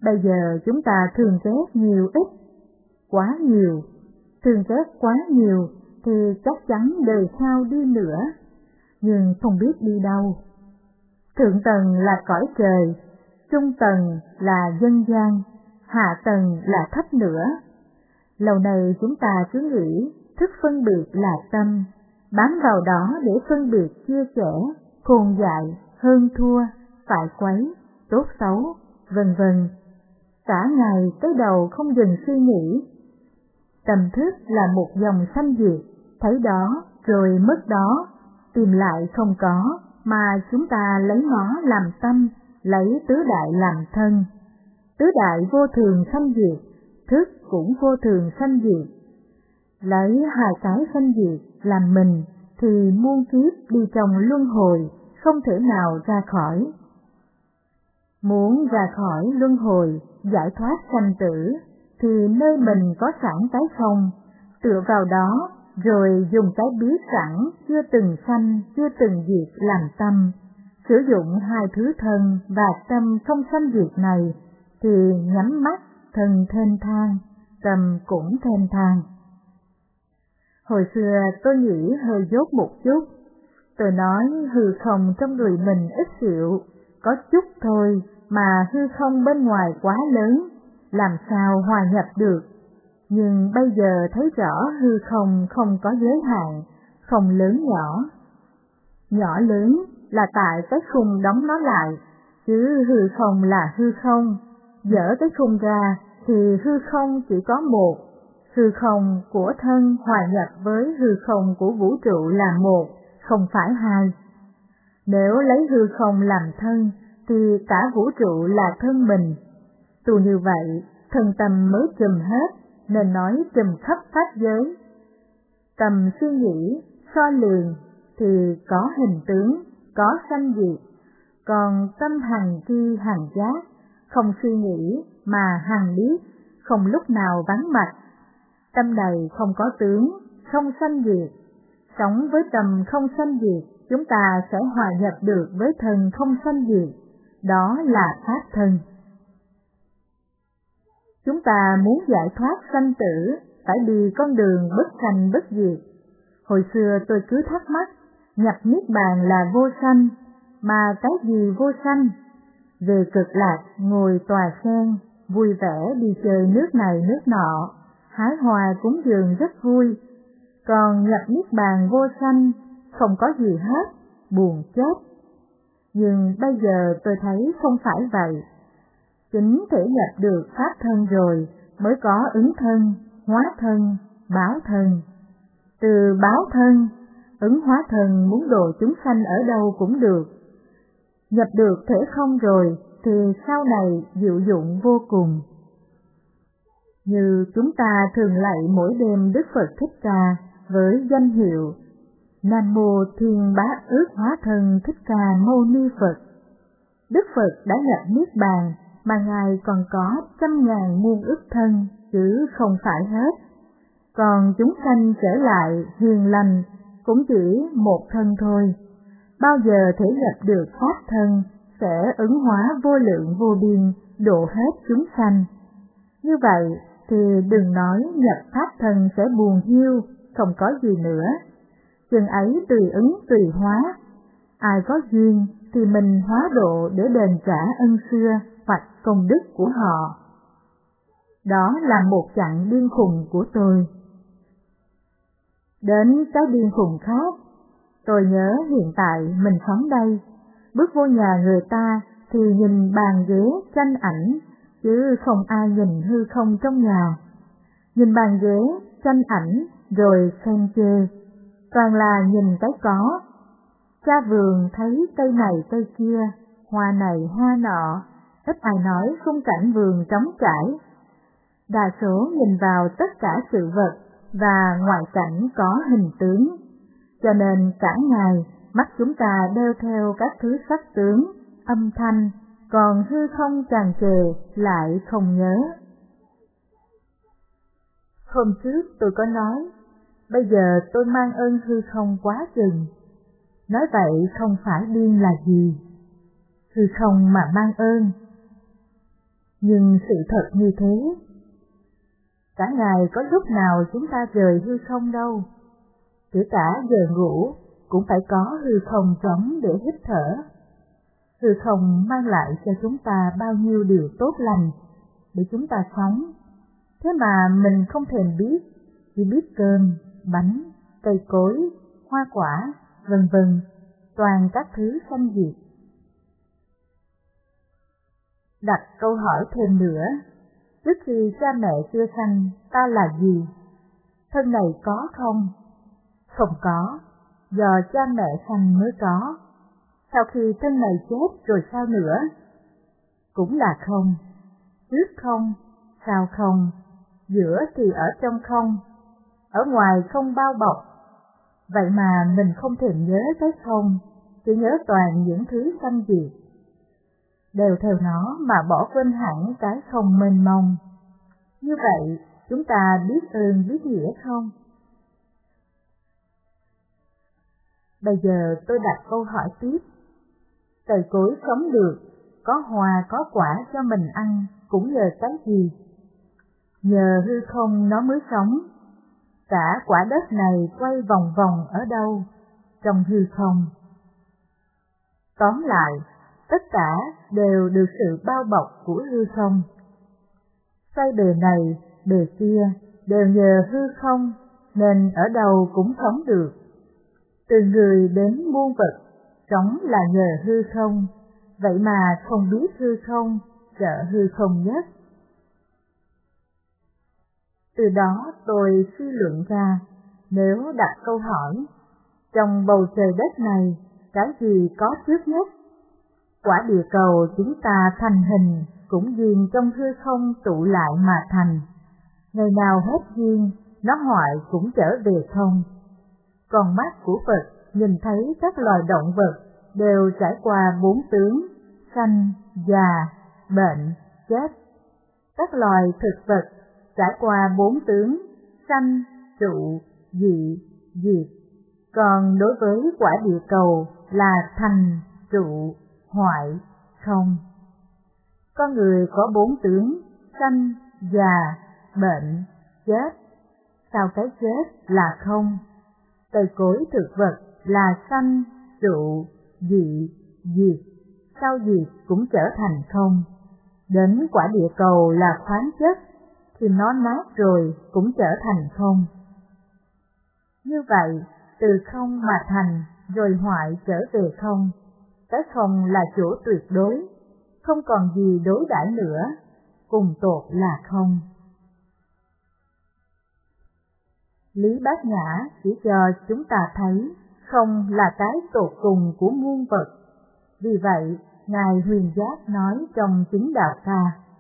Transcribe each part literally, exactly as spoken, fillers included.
Bây giờ chúng ta thường ghét nhiều ít, quá nhiều, thường ghét quá nhiều thì chắc chắn đời sau đi nữa, nhưng không biết đi đâu. Thượng tầng là cõi trời, trung tầng là dân gian, hạ tầng là thấp nữa. Lâu nay chúng ta cứ nghĩ thức phân biệt là tâm, bám vào đó để phân biệt chia sẻ, khôn dại, hơn thua, phải quấy, tốt xấu, vân vân. Cả ngày tới đầu không dừng suy nghĩ. Tâm thức là một dòng sanh diệt, thấy đó rồi mất đó, tìm lại không có, mà chúng ta lấy nó làm tâm, lấy tứ đại làm thân. Tứ đại vô thường sanh diệt, thức cũng vô thường sanh diệt. Lấy hai cái sanh diệt làm mình thì muôn kiếp đi trong luân hồi, không thể nào ra khỏi. Muốn ra khỏi luân hồi, giải thoát sanh tử, thì nơi mình có sẵn cái không, tựa vào đó, rồi dùng cái biết sẵn, chưa từng sanh, chưa từng diệt làm tâm. Sử dụng hai thứ thân và tâm không sanh diệt này, thì nhắm mắt, thân thênh thang, tâm cũng thênh thang. Hồi xưa tôi nghĩ hơi dốt một chút, tôi nói hư không trong người mình ít xịu, có chút thôi mà hư không bên ngoài quá lớn, làm sao hòa nhập được. Nhưng bây giờ thấy rõ hư không không có giới hạn, không lớn nhỏ. Nhỏ lớn là tại cái khung đóng nó lại, chứ hư không là hư không. Dỡ cái khung ra thì hư không chỉ có một, hư không của thân hòa nhập với hư không của vũ trụ là một, không phải hai. Nếu lấy hư không làm thân, thì cả vũ trụ là thân mình. Tu như vậy, thân tâm mới trùm hết, nên nói trùm khắp pháp giới. Tâm suy nghĩ, so lường, thì có hình tướng, có sanh diệt. Còn tâm hằng tri hằng giác, không suy nghĩ mà hằng biết, không lúc nào vắng mặt. Tâm này không có tướng, không sanh diệt. Sống với tâm không sanh diệt, chúng ta sẽ hòa nhập được với thân không sanh diệt. Đó là pháp thân. Chúng ta muốn giải thoát sanh tử, phải đi con đường bất sanh bất diệt. Hồi xưa tôi cứ thắc mắc, nhập niết bàn là vô sanh, mà cái gì vô sanh? Về Cực Lạc ngồi tòa sen, vui vẻ đi chơi nước này nước nọ, hái hoa cúng dường rất vui. Còn nhập niết bàn vô sanh, không có gì hết, buồn chết. Nhưng bây giờ tôi thấy không phải vậy. Chính thể nhập được pháp thân rồi mới có ứng thân, hóa thân, báo thân. Từ báo thân, ứng hóa thân muốn độ chúng sanh ở đâu cũng được. Nhập được thể không rồi thì sau này diệu dụng vô cùng. Như chúng ta thường lạy mỗi đêm Đức Phật Thích Ca với danh hiệu Nam Mô Thiên Bá Ước Hóa Thân Thích Ca Mâu Ni Phật. Đức Phật đã nhập niết bàn mà Ngài còn có trăm ngàn muôn ức thân, chứ không phải hết. Còn chúng sanh trở lại hiền lành cũng chỉ một thân thôi. Bao giờ thể nhập được pháp thân sẽ ứng hóa vô lượng vô biên, độ hết chúng sanh. Như vậy thì đừng nói nhập pháp thân sẽ buồn hiu, không có gì nữa. Chừng ấy tùy ứng tùy hóa. Ai có duyên thì mình hóa độ để đền trả ân xưa hoặc công đức của họ. Đó là một chặng điên khùng của tôi. Đến cái điên khùng khác, tôi nhớ hiện tại mình sống đây, bước vô nhà người ta thì nhìn bàn ghế tranh ảnh, chứ không ai nhìn hư không trong nhà. Nhìn bàn ghế tranh ảnh rồi khen chê, toàn là nhìn cái có. Cha vườn thấy cây này cây kia, hoa này hoa nọ, ít ai nói khung cảnh vườn trống trải. Đa số nhìn vào tất cả sự vật và ngoại cảnh có hình tướng, cho nên cả ngày mắt chúng ta đeo theo các thứ sắc tướng, âm thanh, còn hư không tràn trề lại không nhớ. Hôm trước tôi có nói, bây giờ tôi mang ơn hư không quá chừng. Nói vậy không phải điên là gì, hư không mà mang ơn. nhưng sự thật như thế. Cả ngày có lúc nào chúng ta rời hư không đâu. Kể cả giờ ngủ cũng phải có hư không trống để hít thở. Hư không mang lại cho chúng ta bao nhiêu điều tốt lành để chúng ta sống. Thế mà mình không thèm biết, chỉ biết cơm, bánh, cây cối, hoa quả, vân vân, toàn các thứ sanh diệt. Đặt câu hỏi thêm nữa, trước khi cha mẹ chưa sanh, ta là gì? Thân này có không? Không có, do cha mẹ sanh mới có. Sau khi thân này chết rồi sao nữa? Cũng là không, trước không, sau không, giữa thì ở trong không, ở ngoài không bao bọc. Vậy mà mình không thèm nhớ cái không, chỉ nhớ toàn những thứ sanh diệt. Đều theo nó mà bỏ quên hẳn cái không mênh mông. Như vậy, chúng ta biết ơn biết nghĩa không? Bây giờ tôi đặt câu hỏi tiếp. Cây cối sống được, có hoa có quả cho mình ăn cũng nhờ cái gì? Nhờ hư không nó mới sống. Cả quả đất này quay vòng vòng ở đâu? Trong hư không. Tóm lại, tất cả đều được sự bao bọc của hư không. Xoay bề này, bề kia đều nhờ hư không, nên ở đâu cũng sống được. Từ người đến muôn vật, sống là nhờ hư không, vậy mà không biết hư không, sợ hư không nhất. Từ đó tôi suy luận ra, nếu đặt câu hỏi, trong bầu trời đất này, cái gì có trước nhất? Quả địa cầu chúng ta thành hình cũng duyên trong hư không tụ lại mà thành. Ngày nào hết duyên, nó hoại cũng trở về không. Còn mắt của Phật nhìn thấy các loài động vật đều trải qua bốn tướng, sanh, già, bệnh, chết. Các loài thực vật trải qua bốn tướng, sanh, trụ, dị, diệt. Còn đối với quả địa cầu là thành, trụ, hoại, không. Con người có bốn tướng, sanh, già, bệnh, chết. Sau cái chết là không. Cây cối thực vật là sanh, trụ, dị, diệt. Sau diệt cũng trở thành không. Đến quả địa cầu là khoáng chất, thì nó nát rồi cũng trở thành không. Như vậy, từ không mà thành, rồi hoại trở về không. Cái không là chỗ tuyệt đối, không còn gì đối đãi nữa, cùng tột là không. Lý Bát Nhã chỉ cho chúng ta thấy không là cái tột cùng của muôn vật. Vì vậy, Ngài Huyền Giác nói trong Chính Đạo Ca: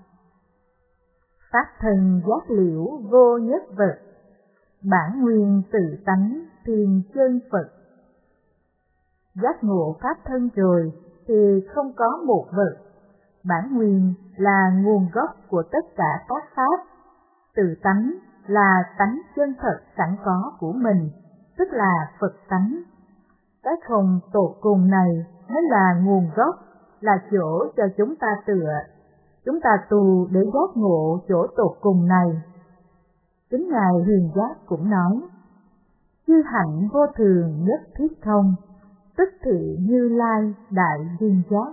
Pháp thân giác liễu vô nhất vật, bản nguyên tự tánh thiên chân Phật. Giác ngộ pháp thân rồi thì không có một vật. Bản nguyên là nguồn gốc của tất cả các pháp. Tự tánh là tánh chân thật sẵn có của mình, tức là Phật tánh. Cái không tột cùng này mới là nguồn gốc, là chỗ cho chúng ta tựa. Chúng ta tu để giác ngộ chỗ tột cùng này. Chính Ngài Huyền Giác cũng nói: chư hạnh vô thường nhất thiết không, tức thị Như Lai đại duyên giác.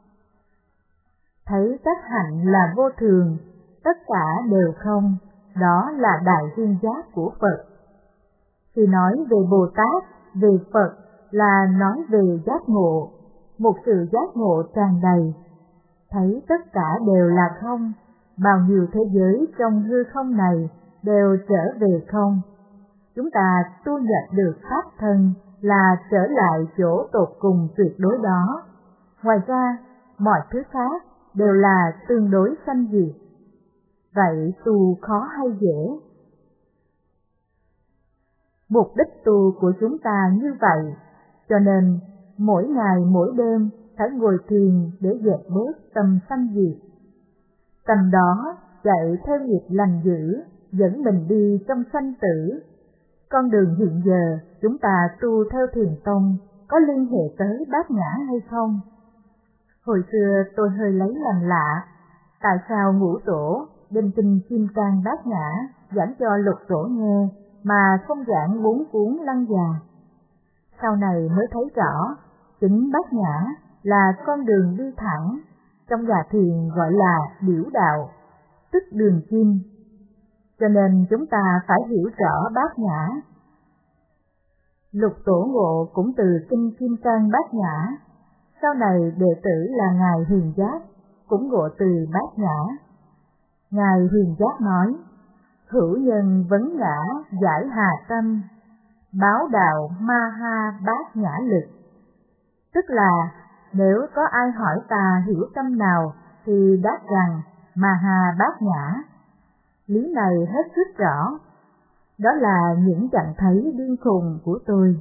Thấy các hạnh là vô thường, tất cả đều không, đó là đại duyên giác của Phật. Khi nói về Bồ Tát, về Phật là nói về giác ngộ, một sự giác ngộ tràn đầy. Thấy tất cả đều là không, bao nhiêu thế giới trong hư không này đều trở về không. Chúng ta tu nhập được pháp thân là trở lại chỗ tột cùng tuyệt đối đó. Ngoài ra, mọi thứ khác đều là tương đối sanh diệt. Vậy tu khó hay dễ? Mục đích tu của chúng ta như vậy, cho nên mỗi ngày mỗi đêm phải ngồi thiền để dẹp bớt tâm sanh diệt. Tâm đó chạy theo nghiệp lành dữ, dẫn mình đi trong sanh tử. Con đường hiện giờ chúng ta tu theo Thiền Tông có liên hệ tới Bát Nhã hay không? Hồi xưa tôi hơi lấy làm lạ, Tại sao ngũ tổ đem kinh Kim Cang Bát Nhã giảng cho Lục Tổ nghe mà không giảng bốn cuốn Lăng Già? Sau này mới thấy rõ, chính Bát Nhã là con đường đi thẳng, trong nhà thiền gọi là điểu đạo, tức đường chim. Cho nên chúng ta phải hiểu rõ Bát Nhã. Lục Tổ ngộ cũng từ kinh Kim Cang Bát Nhã, sau này đệ tử là Ngài Huyền Giác cũng ngộ từ Bát Nhã. Ngài Huyền Giác nói, hữu nhân vấn ngã giải hà tâm, báo đạo ma ha bát nhã lực. Tức là nếu có ai hỏi ta hiểu tâm nào thì đáp rằng ma ha bát nhã. Lý này hết sức rõ, đó là những trạng thấy điên khùng của tôi.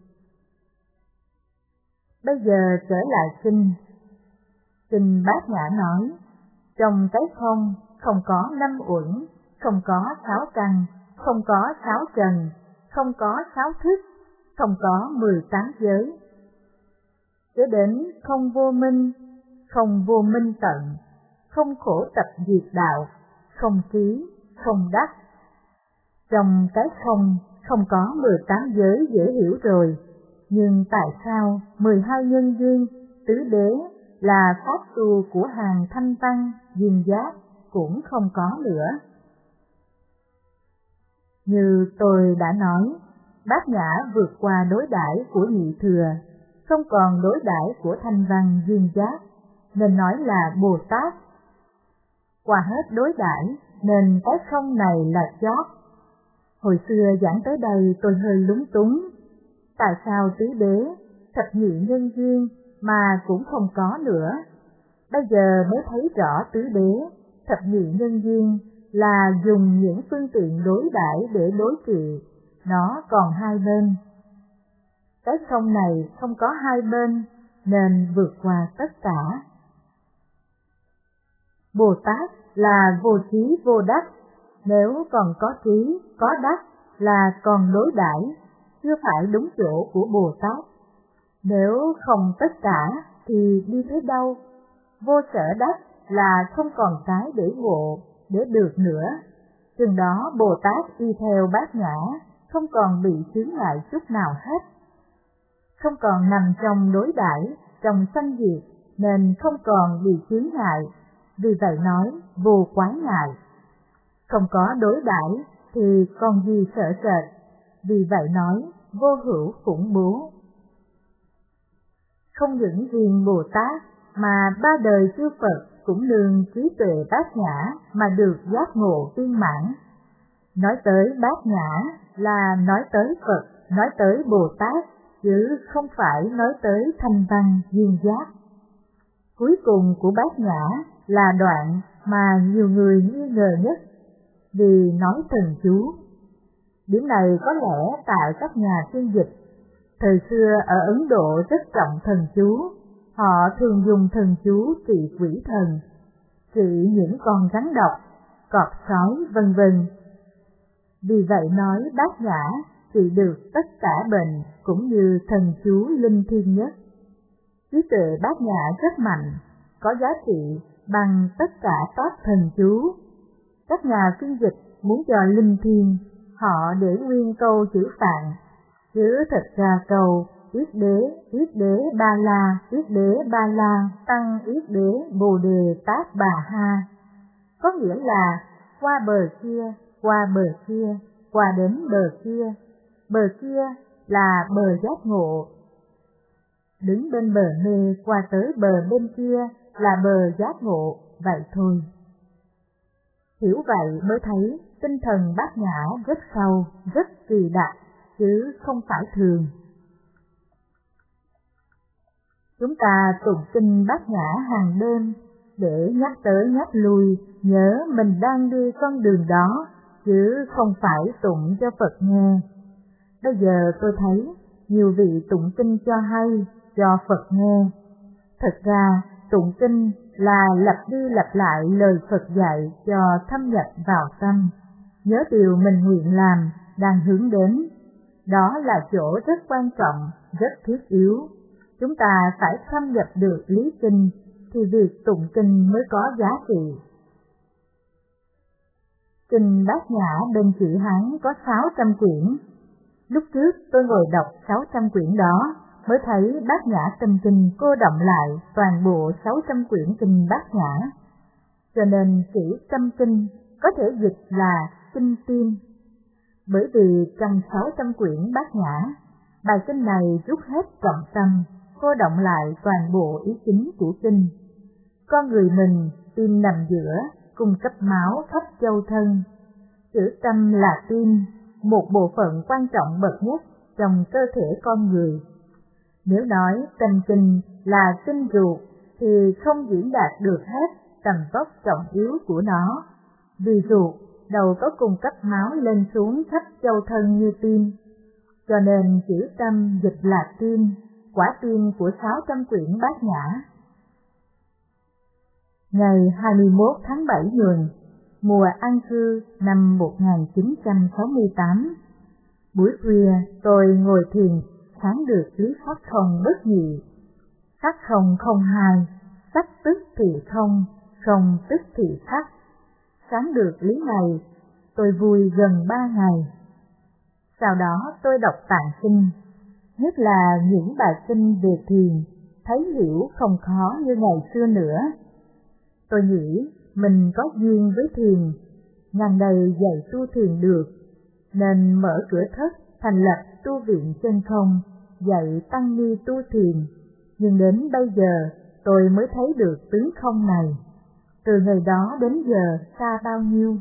Bây giờ trở lại kinh. Kinh Bát Nhã nói, trong cái không, không có năm uẩn, không có sáu căn, không có sáu trần, không có sáu thức, không có mười tám giới. Kế đến không vô minh, không vô minh tận, không khổ tập diệt đạo, không trí, không đắc. Trong cái không, không có mười tám giới dễ hiểu rồi, nhưng tại sao mười hai nhân duyên, tứ đế là pháp tu của hàng thanh tăng, duyên giác cũng không có nữa? Như tôi đã nói, Bát Nhã vượt qua đối đãi của nhị thừa, không còn đối đãi của thanh văn duyên giác, nên nói là Bồ Tát. Qua hết đối đãi nên cái không này là chót. Hồi xưa giảng tới đây tôi hơi lúng túng. Tại sao tứ đế, thập nhị nhân duyên mà cũng không có nữa? Bây giờ mới thấy rõ tứ đế, thập nhị nhân duyên là dùng những phương tiện đối đãi để đối trị, nó còn hai bên. Cái không này không có hai bên nên vượt qua tất cả. Bồ Tát là vô trí vô đắc, nếu còn có trí, có đắc là còn đối đãi, chưa phải đúng chỗ của Bồ Tát. Nếu không tất cả thì đi tới đâu? Vô sở đắc là không còn cái để ngộ, để được nữa. Chừng đó Bồ Tát đi theo Bát Nhã, không còn bị chướng ngại chút nào hết. Không còn nằm trong đối đãi, trong sanh diệt, nên không còn bị chướng ngại, vì vậy nói vô quái ngại. Không có đối đãi thì còn gì sợ sệt, vì vậy nói vô hữu khủng bố. Không những riêng Bồ Tát mà ba đời chư Phật cũng nương trí tuệ Bát Nhã mà được giác ngộ viên mãn. Nói tới Bát Nhã là nói tới Phật, nói tới Bồ Tát, chứ không phải nói tới thanh văn duyên giác. Cuối cùng của Bát Nhã là đoạn mà nhiều người nghi ngờ nhất, vì nói thần chú. Điểm này có lẽ tại các nhà phiên dịch. Thời xưa ở Ấn Độ rất trọng thần chú, họ thường dùng thần chú trị quỷ thần, trị những con rắn độc, cọp sói vân vân. Vì vậy nói Bát Nhã trị được tất cả bệnh, cũng như thần chú linh thiêng nhất. Trí tuệ Bát Nhã rất mạnh, có giá trị bằng tất cả các thần chú. Các nhà phiên dịch muốn cho linh thiêng, họ để nguyên câu chữ Phạn, chứ thật ra câu yết đế, yết đế ba la, yết đế ba la, tăng yết đế bồ đề tát bà ha. Có nghĩa là qua bờ kia, qua bờ kia, qua đến bờ kia. Bờ kia là bờ giác ngộ. Đứng bên bờ mê qua tới bờ bên kia là bờ giác ngộ, vậy thôi. Hiểu vậy mới thấy tinh thần Bát Nhã rất sâu, rất kỳ đặc, chứ không phải thường. Chúng ta tụng kinh Bát Nhã hàng đêm để nhắc tới nhắc lui, nhớ mình đang đi con đường đó, chứ không phải tụng cho Phật nghe. Bây giờ tôi thấy nhiều vị tụng kinh cho hay, cho Phật nghe. Thật ra tụng kinh là lặp đi lặp lại lời Phật dạy cho thâm nhập vào tâm, nhớ điều mình nguyện làm, đang hướng đến. Đó là chỗ rất quan trọng, rất thiết yếu. Chúng ta phải thâm nhập được lý kinh, thì việc tụng kinh mới có giá trị. Kinh Bát Nhã bên chữ Hán có sáu trăm quyển. Lúc trước tôi ngồi đọc sáu trăm quyển đó, mới thấy Bát Nhã Tâm Kinh cô đọng lại toàn bộ sáu trăm quyển Kinh Bát Nhã. Cho nên chữ Tâm Kinh có thể dịch là Kinh Tiên. Bởi vì trong sáu trăm quyển Bát Nhã, bài kinh này rút hết trọng tâm, cô đọng lại toàn bộ ý chính của kinh. Con người mình tim nằm giữa, cung cấp máu khắp châu thân. Chữ tâm là tim, một bộ phận quan trọng bậc nhất trong cơ thể con người. Nếu nói tâm kinh là kinh ruột thì không diễn đạt được hết tầm vóc trọng yếu của nó. Vì ruột đâu có cung cấp máu lên xuống khắp châu thân như tim. Cho nên chữ tâm dịch là tim, quả tim của sáu trăm quyển Bát Nhã. Ngày hai mươi mốt tháng bảy Nhuần, mùa An Cư năm một nghìn chín trăm sáu mươi tám, buổi khuya tôi ngồi thiền sáng được lý sắc không bất nhị. Sắc không không hai, sắc tức thì không, không tức thì sắc. Sáng được lý này, tôi vui gần ba ngày. Sau đó tôi đọc tạng kinh, nhất là những bài kinh về thiền, thấy hiểu không khó như ngày xưa nữa. Tôi nghĩ mình có duyên với thiền, ngàn đây dạy tu thiền được, nên mở cửa thất thành lập tu viện chân không, dạy tăng ni tu thiền. Nhưng đến bây giờ tôi mới thấy được tướng không này. Từ ngày đó đến giờ xa bao nhiêu.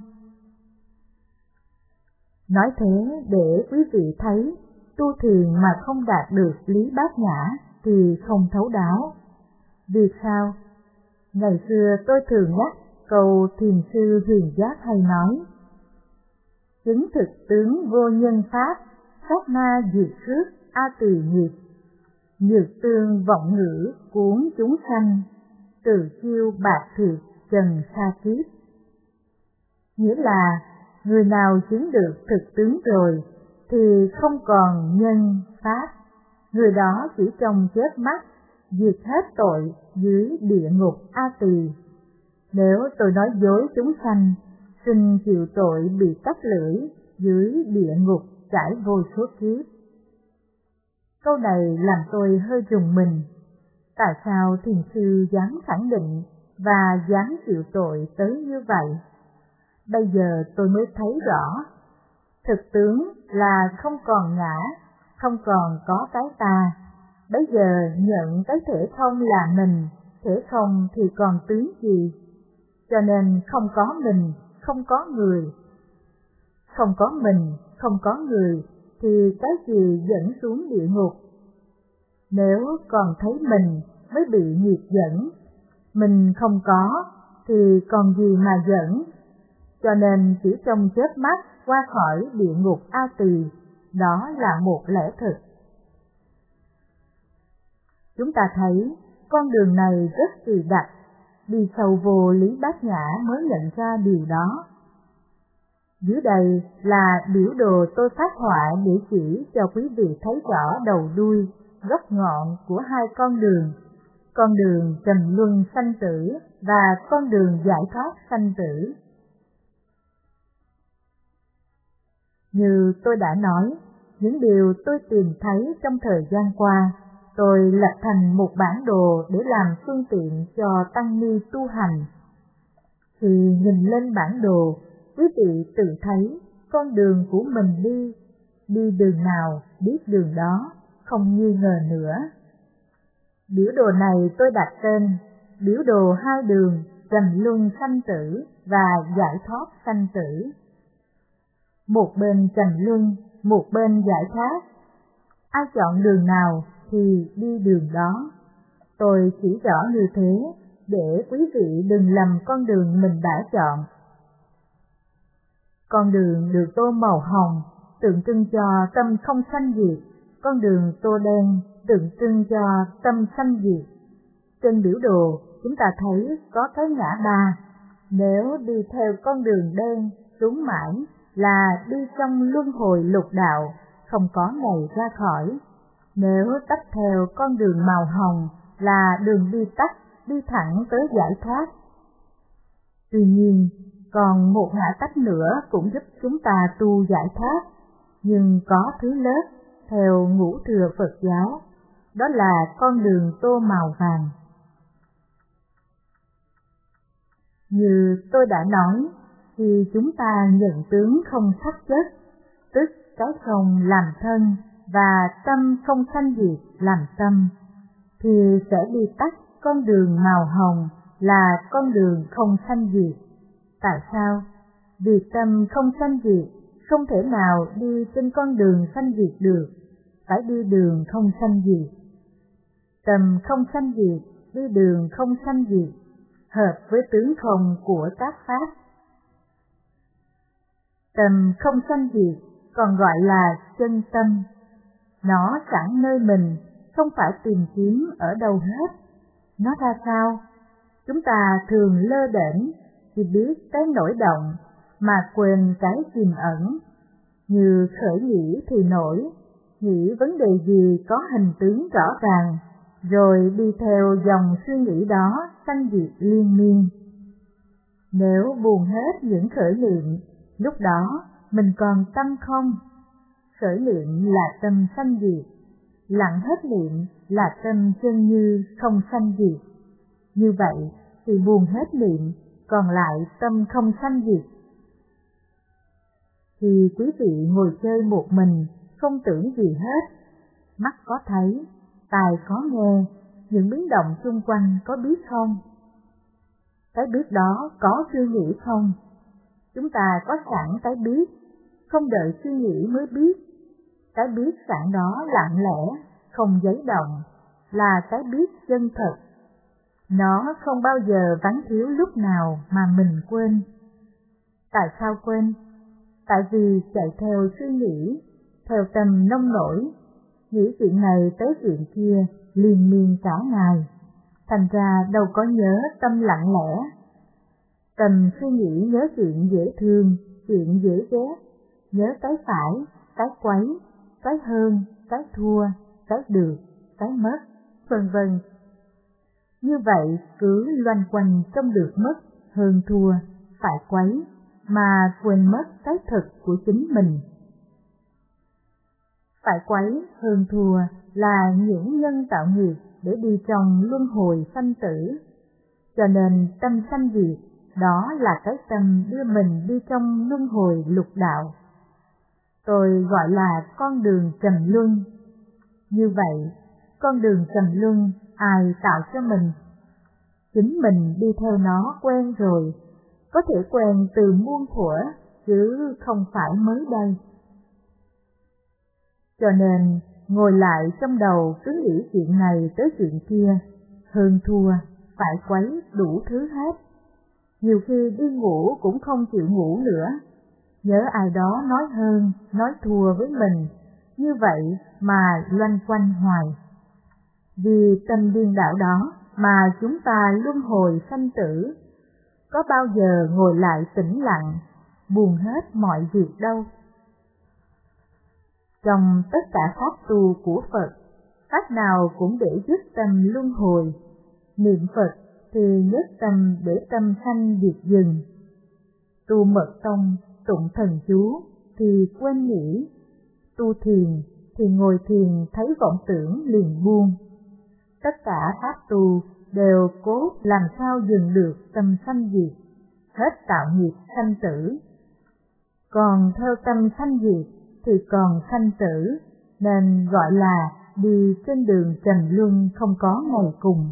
Nói thế để quý vị thấy, tu thiền mà không đạt được lý Bát Nhã thì không thấu đáo. Vì sao? Ngày xưa tôi thường nhắc câu thiền sư Huyền Giác hay nói: chứng thực tướng vô nhân pháp, sát na diệt trước a tỳ nghiệp, nhược tương vọng ngữ cuốn chúng sanh, từ chiêu bạc thiệt trần sa kiếp. Nghĩa là người nào chứng được thực tướng rồi thì không còn nhân pháp, người đó chỉ trong chớp mắt diệt hết tội dưới địa ngục A Tỳ. Nếu tôi nói dối chúng sanh, xin chịu tội bị cắt lưỡi dưới địa ngục trải vô số kiếp. Câu này làm tôi hơi rùng mình. Tại sao thiền sư dám khẳng định và dám chịu tội tới như vậy? Bây giờ tôi mới thấy rõ. Thực tướng là không còn ngã, không còn có cái ta. Bây giờ nhận cái thể không là mình, thể không thì còn tướng gì? Cho nên không có mình, không có người. Không có mình, không có người thì cái gì dẫn xuống địa ngục? Nếu còn thấy mình mới bị nghiệp dẫn, mình không có thì còn gì mà dẫn? Cho nên chỉ trong chớp mắt qua khỏi địa ngục A Tỳ, đó là một lẽ thực. Chúng ta thấy con đường này rất kỳ đặc, đi sâu vô lý Bát Nhã mới nhận ra điều đó. Dưới đây là biểu đồ tôi phát họa để chỉ cho quý vị thấy rõ đầu đuôi, gốc ngọn của hai con đường, con đường trầm luân sanh tử và con đường giải thoát sanh tử. Như tôi đã nói, những điều tôi tìm thấy trong thời gian qua, tôi lập thành một bản đồ để làm phương tiện cho tăng ni tu hành. Khi nhìn lên bản đồ, quý vị tự thấy con đường của mình đi, đi đường nào biết đường đó, không nghi ngờ nữa. Biểu đồ này tôi đặt tên biểu đồ hai đường trầm luân sanh tử và giải thoát sanh tử. Một bên trầm luân, một bên giải thoát. Ai chọn đường nào thì đi đường đó. Tôi chỉ rõ như thế để quý vị đừng lầm con đường mình đã chọn. Con đường được tô màu hồng tượng trưng cho tâm không sanh diệt, con đường tô đen tượng trưng cho tâm sanh diệt. Trên biểu đồ chúng ta thấy có cái ngã ba, nếu đi theo con đường đen xuống mãi là đi trong luân hồi lục đạo, không có ngày ra khỏi. Nếu tắt theo con đường màu hồng là đường đi tắt, đi thẳng tới giải thoát. Tuy nhiên, Còn một ngã tách nữa cũng giúp chúng ta tu giải thoát, nhưng có thứ lớp theo ngũ thừa Phật giáo, đó là con đường tô màu vàng. Như tôi đã nói, khi chúng ta nhận tướng không sắc chất, tức cái không làm thân và tâm không sanh diệt làm tâm, thì sẽ đi tắt con đường màu hồng là con đường không sanh diệt. Tại sao? Vì tâm không sanh diệt không thể nào đi trên con đường sanh diệt được, phải đi đường không sanh diệt. Tâm không sanh diệt, đi đường không sanh diệt, hợp với tướng không của các pháp. Tâm không sanh diệt còn gọi là chân tâm. Nó sẵn nơi mình, không phải tìm kiếm ở đâu hết. Nó ra sao? Chúng ta thường lơ đễnh, chỉ biết cái nổi động, mà quên cái tiềm ẩn. Như khởi nghĩ thì nổi, nghĩ vấn đề gì có hình tướng rõ ràng, rồi đi theo dòng suy nghĩ đó sanh diệt liên miên. Nếu buông hết những khởi niệm, lúc đó mình còn tâm không. Khởi niệm là tâm sanh diệt, lặng hết niệm là tâm chân như không sanh diệt. Như vậy thì buông hết niệm, còn lại tâm không sanh diệt. Khi quý vị ngồi chơi một mình, không tưởng gì hết, mắt có thấy, tai có nghe, những biến động xung quanh có biết không? Cái biết đó có suy nghĩ không? Chúng ta có sẵn cái biết, không đợi suy nghĩ mới biết. Cái biết sẵn đó lặng lẽ, không giấy động, là cái biết chân thật. Nó không bao giờ vắng thiếu lúc nào mà mình quên. Tại sao quên? Tại vì chạy theo suy nghĩ, theo tâm nông nổi, nghĩ chuyện này tới chuyện kia, liên miên cả ngày. Thành ra đâu có nhớ tâm lặng lẽ. Tâm suy nghĩ nhớ chuyện dễ thương, chuyện dễ ghét, nhớ cái phải, cái quấy, cái hơn, cái thua, cái được, cái mất, vân vân. Như vậy cứ loanh quanh trong được mất, hơn thua, phải quấy, mà quên mất cái thực của chính mình. Phải quấy, hơn thua là những nhân tạo nghiệp để đi trong luân hồi sanh tử. Cho nên tâm sanh diệt, đó là cái tâm đưa mình đi trong luân hồi lục đạo. Tôi gọi là con đường trầm luân. Như vậy, con đường trầm luân ai tạo cho mình? Chính mình đi theo nó quen rồi, có thể quen từ muôn thuở, chứ không phải mới đây. Cho nên, ngồi lại trong đầu cứ nghĩ chuyện này tới chuyện kia, hơn thua, phải quấy đủ thứ hết. Nhiều khi đi ngủ cũng không chịu ngủ nữa, nhớ ai đó nói hơn, nói thua với mình, như vậy mà loanh quanh hoài. Vì tâm điên đảo đó mà chúng ta luân hồi sanh tử, có bao giờ ngồi lại tĩnh lặng, buông hết mọi việc đâu. Trong tất cả pháp tu của Phật, pháp nào cũng để dứt tâm luân hồi. Niệm Phật thì nhất tâm để tâm sanh diệt dừng. Tu mật tông, tụng thần chú thì quên nghĩ. Tu thiền thì ngồi thiền thấy vọng tưởng liền buông. Tất cả pháp tu đều cố làm sao dừng được tâm sanh diệt, hết tạo nghiệp sanh tử. Còn theo tâm sanh diệt thì còn sanh tử, nên gọi là đi trên đường trầm luân không có ngày cùng.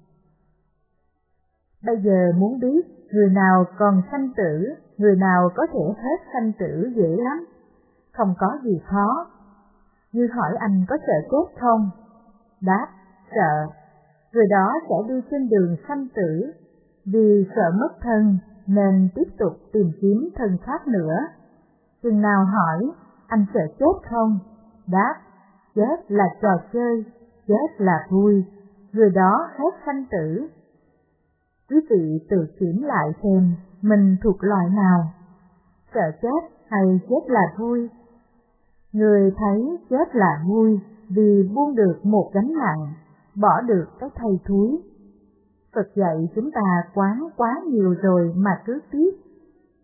Bây giờ muốn biết người nào còn sanh tử, người nào có thể hết sanh tử dễ lắm, không có gì khó. Như hỏi anh có sợ chết không? Đáp, sợ. Người đó sẽ đi trên đường sanh tử, vì sợ mất thân nên tiếp tục tìm kiếm thân khác nữa. Chừng nào hỏi, anh sợ chết không? Đáp, chết là trò chơi, chết là vui, người đó hết sanh tử. Quý vị tự kiểm lại xem mình thuộc loại nào, sợ chết hay chết là vui. Người thấy chết là vui vì buông được một gánh nặng, bỏ được cái thây thúi. Phật dạy chúng ta quán quá nhiều rồi mà cứ tiếc.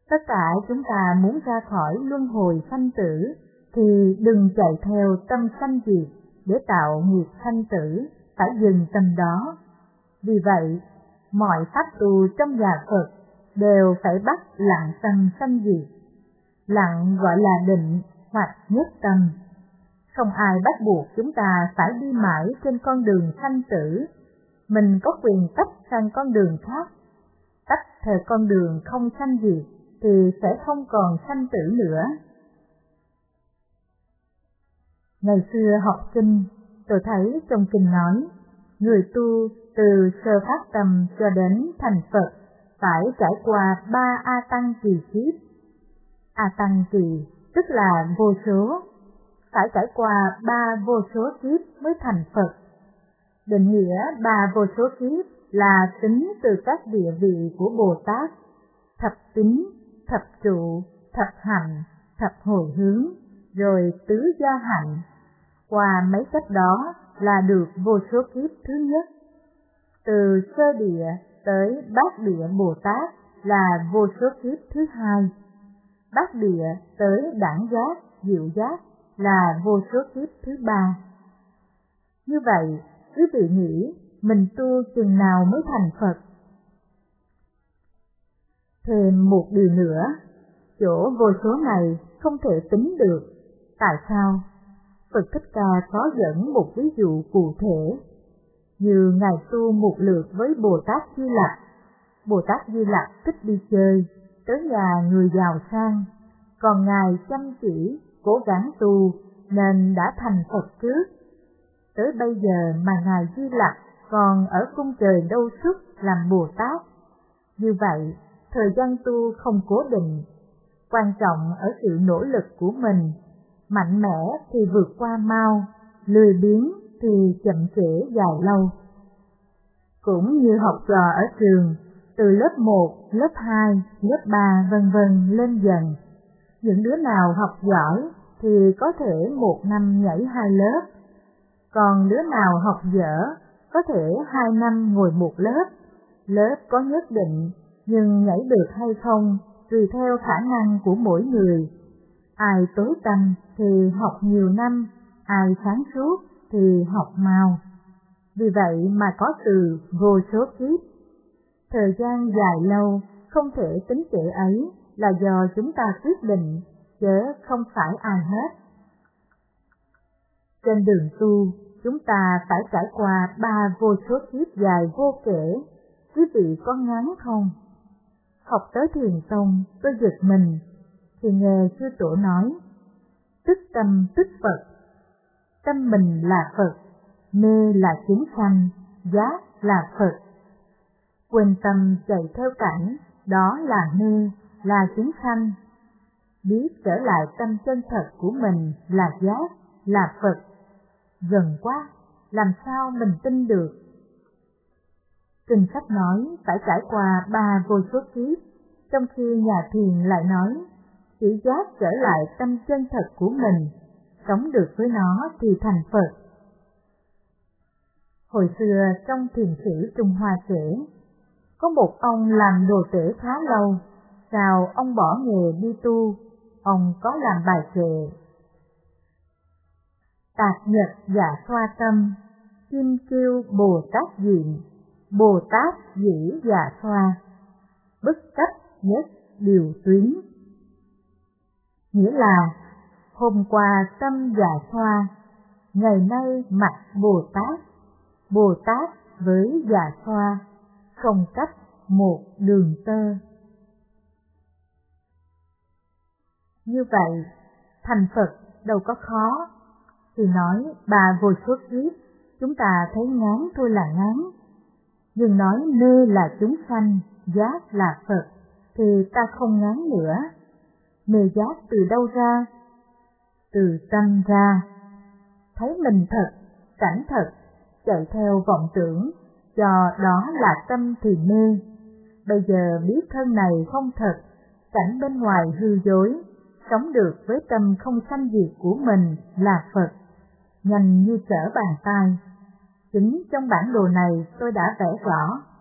Tất cả chúng ta muốn ra khỏi luân hồi sanh tử thì đừng chạy theo tâm sanh diệt để tạo nghiệp sanh tử, phải dừng tâm đó. Vì vậy, mọi pháp tu trong nhà Phật đều phải bắt lặng tâm sanh diệt. Lặng gọi là định hoặc nhất tâm. Không ai bắt buộc chúng ta phải đi mãi trên con đường sanh tử. Mình có quyền tách sang con đường khác. Tách theo con đường không sanh diệt thì sẽ không còn sanh tử nữa. Ngày xưa học kinh, tôi thấy trong kinh nói, người tu từ sơ phát tâm cho đến thành Phật phải trải qua ba A Tăng kỳ kiếp. A Tăng kỳ tức là vô số, phải trải qua ba vô số kiếp mới thành Phật. Định nghĩa ba vô số kiếp là tính từ các địa vị của Bồ Tát, thập tín, thập trụ, thập hạnh, thập hồi hướng, rồi tứ gia hạnh. Qua mấy cách đó là được vô số kiếp thứ nhất. Từ sơ địa tới bát địa Bồ Tát là vô số kiếp thứ hai. Bát địa tới đẳng giác, diệu giác là vô số kiếp thứ ba. Như vậy, quý vị nghĩ mình tu chừng nào mới thành Phật? Thêm một điều nữa, chỗ vô số này không thể tính được. Tại sao? Phật Thích Ca có dẫn một ví dụ cụ thể, như Ngài tu một lượt với Bồ Tát Di Lặc. Bồ Tát Di Lặc thích đi chơi, tới nhà người giàu sang, còn Ngài chăm chỉ, cố gắng tu nên đã thành Phật trước. Tới bây giờ mà Ngài Di Lặc còn ở cung trời đâu xuất làm Bồ Tát. Như vậy, thời gian tu không cố định, quan trọng ở sự nỗ lực của mình. Mạnh mẽ thì vượt qua mau, lười biếng thì chậm trễ dài lâu. Cũng như học trò ở trường, từ lớp một, lớp hai, lớp ba vân vân lên dần. Những đứa nào học giỏi thì có thể một năm nhảy hai lớp, còn đứa nào học dở có thể hai năm ngồi một lớp. Lớp có nhất định, nhưng nhảy được hay không tùy theo khả năng của mỗi người. Ai tối tâm thì học nhiều năm, ai sáng suốt thì học mau. Vì vậy mà có từ vô số kiếp. Thời gian dài lâu không thể tính trễ ấy là do chúng ta quyết định, chứ không phải ai hết. Trên đường tu, chúng ta phải trải qua ba vô số kiếp dài vô kể. Quý vị có ngán không? Học tới Thiền Tông, tôi giật mình thì nghe sư tổ nói, tức tâm tức Phật. Tâm mình là Phật, mê là chúng sanh, giác là Phật. Quên tâm chạy theo cảnh, đó là mê, là chúng sanh. Biết trở lại tâm chân thật của mình là giác, là Phật. Gần quá, làm sao mình tin được? Kinh sách nói phải trải qua ba vô số kiếp, trong khi nhà thiền lại nói chỉ giác trở lại tâm chân thật của mình, sống được với nó thì thành Phật. Hồi xưa trong thiền sử Trung Hoa kể, có một ông làm đồ tể khá lâu, sau ông bỏ nghề đi tu, ông có làm bài kệ: Tạc nhật dạ xoa tâm, kim kiêu Bồ Tát diện, Bồ Tát dĩ dạ xoa, bất cách nhất điều tuyến. Nghĩa là, hôm qua tâm dạ xoa, ngày nay mặt Bồ Tát, Bồ Tát với dạ xoa, không cách một đường tơ. Như vậy, thành Phật đâu có khó. Thì nói bà vô số kiếp, chúng ta thấy ngán thôi là ngán. Nhưng nói mê là chúng sanh, giác là Phật, thì ta không ngán nữa. Mê giác từ đâu ra? Từ tâm ra. Thấy mình thật, cảnh thật, chạy theo vọng tưởng, cho đó là tâm thì mê. Bây giờ biết thân này không thật, cảnh bên ngoài hư dối, sống được với tâm không sanh diệt của mình là Phật, nhanh như trở bàn tay. Chính trong bản đồ này tôi đã vẽ rõ.